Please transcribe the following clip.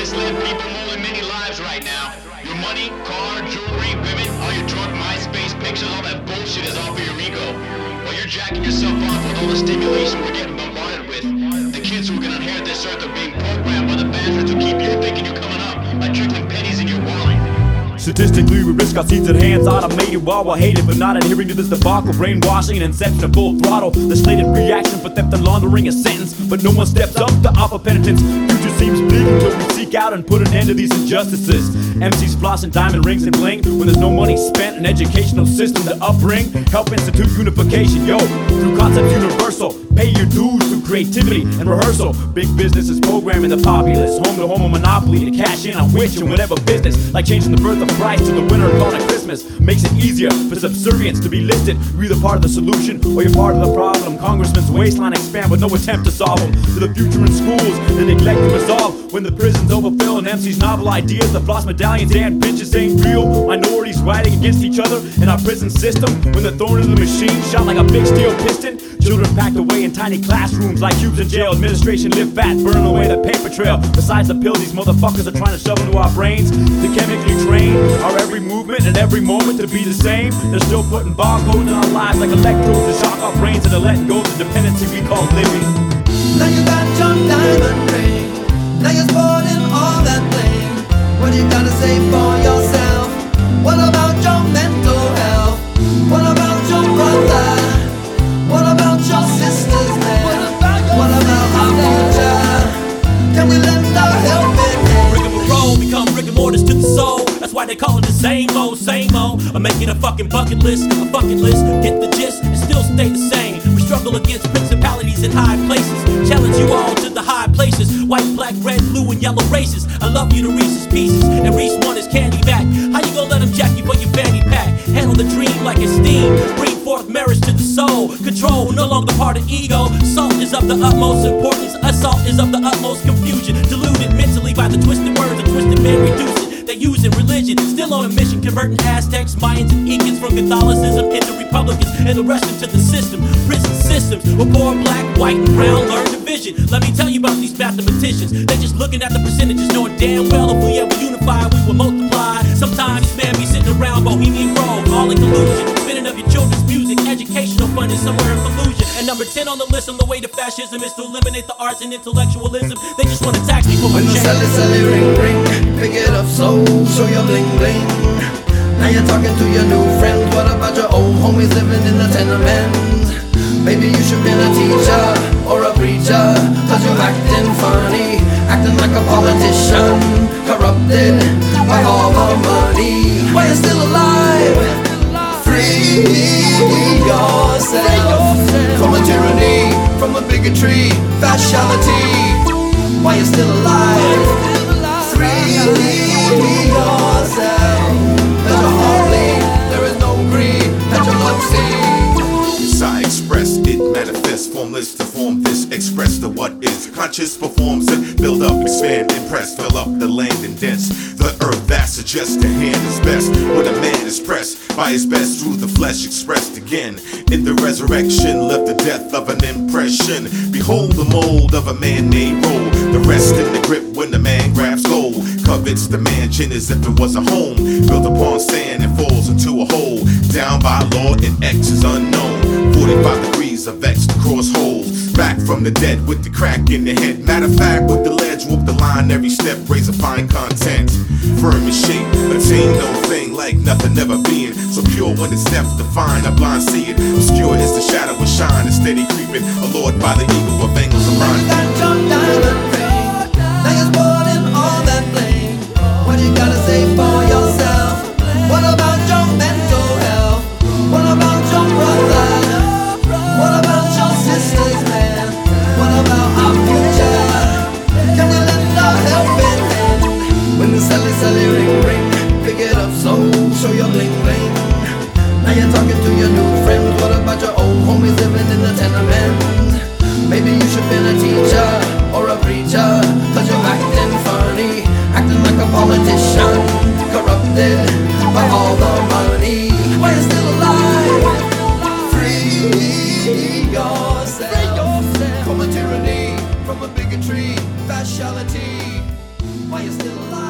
misled people more than many lives right now. Your money, car, jewelry, women, all your drunk MySpace pictures, all that bullshit is all for your ego. While you're jacking yourself off with all the stimulation we're getting bombarded with, the kids who are gonna inherit this earth are being programmed by the bastards who keep you thinking you're coming up by trickling pennies in your wallet. Statistically, we risk our seats at hands automated while we're hated for not adhering to this debacle. Brainwashing and inception of full throttle. The slated reaction for theft and laundering a sentence, but no one steps up to offer penitence. Future seems bleak until we seek out and put an end to these injustices. MCs flossing diamond rings and bling when there's no money spent. An educational system to upbring, help institute unification. Yo, through concepts universal, pay your dues through creativity and rehearsal. Big business is programming the populace, home to home a monopoly to cash in on which and whatever business. Like changing the birth of Christ to the winter calling it Christmas makes it easier for subservience to be listed. You're either part of the solution or you're part of the problem. Congressman's waistline expand with no attempt to solve them. To the future in schools, the neglect to resolve when the prisons overfill and MC's novel ideas, the floss medallions and bitches ain't real. Minorities riding against each other in our prison system when they're thrown into the machine, shot like a big steel piston. Children packed away in tiny classrooms like cubes in jail. Administration live fat, burning away the paper trail. Besides the pills these motherfuckers are trying to shove into our brains to chemically train our every movement and every moment to be the same. They're still putting barcodes in our lives like electrodes to shock our brains into letting go of the dependency we call living. Now you got your diamond ring, now you're sporting all that bling. What do you gotta say for yourself? What about your mental health? What about your brother? What about your sisters, man? What about our future? Can we lend a helping hand? Rigmarole become rigor mortis to the soul. That's why they call it the same old, same old. I'm making a fucking bucket list, a fucking list. Get the gist and still stay the same. We struggle against principalities in high places. Challenge you all to the high places. White, black, red, blue, and yellow races. I love you to Reese's Pieces, and Reese one is candy back. How you gonna let them jack you for your fanny pack? Handle the dream like it's steam. Bring forth marriage to the soul. Control, no longer part of ego. Salt is of the utmost importance. Assault is of the utmost confusion. Deluded mentally by the twisted words of twisted men reduce it. They using religion, still on a mission, converting Aztecs, Mayans, and Incans from Catholicism into Republicans and the rest into the system. Prison systems where poor, black, white, and brown learn division. Let me tell you about these mathematicians. They just looking at the percentages, knowing damn well if we ever unify, we will multiply. Sometimes this man be sitting around Bohemian Grove, all in collusion, spinning of your children's music, educational funding somewhere in collusion. And number 10 on the list on the way to fascism is to eliminate the arts and intellectualism. They just want to tax me for my When the change. celly ring ring, pick it up slow, show your bling bling. Now you're talking to your new friends. What about your old homies living in the tenements? Maybe you should be a teacher or a preacher, cause you're acting funny, acting like a politician, corrupted by all the money. While you're still alive, free yourself from a tyranny, from a bigotry, fasciality. While you're still alive, free yourself. Let your heart bleed, there is no greed, let your love see. Yes, I express it, manifest, formless to form this, express the what is. Conscious performs it, build up, expand, impress, fill up the land and dense. The earth that suggests the hand is best when a man is pressed by his best through the flesh expressed again. In the resurrection, live the death of an impression. Behold the mold of a man-made role. The rest in the grip when the man grabs gold. Covets the mansion as if it was a home. Built upon sand and falls into a hole. Down by law and X is unknown. 45 degrees of X to cross holes. Back from the dead with the crack in the head. Matter of fact, with the ledge, whoop the line every step, raise a fine content. Firm in shape, attain no thing like nothing ever being. So pure when it's depth defined, a blind see it. Obscure is the shadow with shine and steady creeping. Allured by the eagle of angles of mine. Got your diamond ring, now you're sporting all that bling. What you gotta say for yourself? What about your mental health? What about your brother? What about your sisters, man? What about our future? Can we lend a helping hand? When the celly ring ring, pick it up slow, show your bling bling. Now you're talking to your new friends. What about your old homies living in the tenements? Maybe you should be a teacher or a preacher, cause you're acting funny, acting like a politician, corrupted by all the money. While you're still alive, free yourself from a tyranny, from a bigotry, fasciality. while you're still alive.